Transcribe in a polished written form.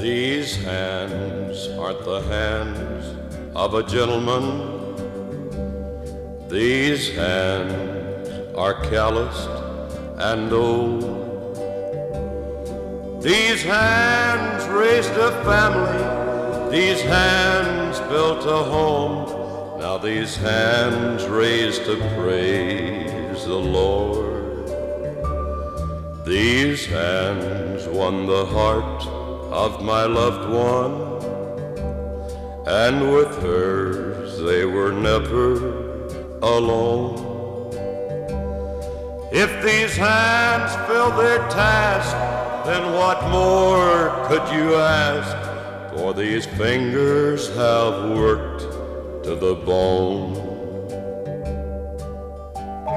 These hands aren't the hands of a gentleman. These hands are calloused and old. These hands raised a family. These hands built a home. Now these hands raise to praise the Lord. These hands won the heart of my loved one, and with hers they were never alone. If these hands fill their task, then what more could you ask? For these fingers have worked to the bone.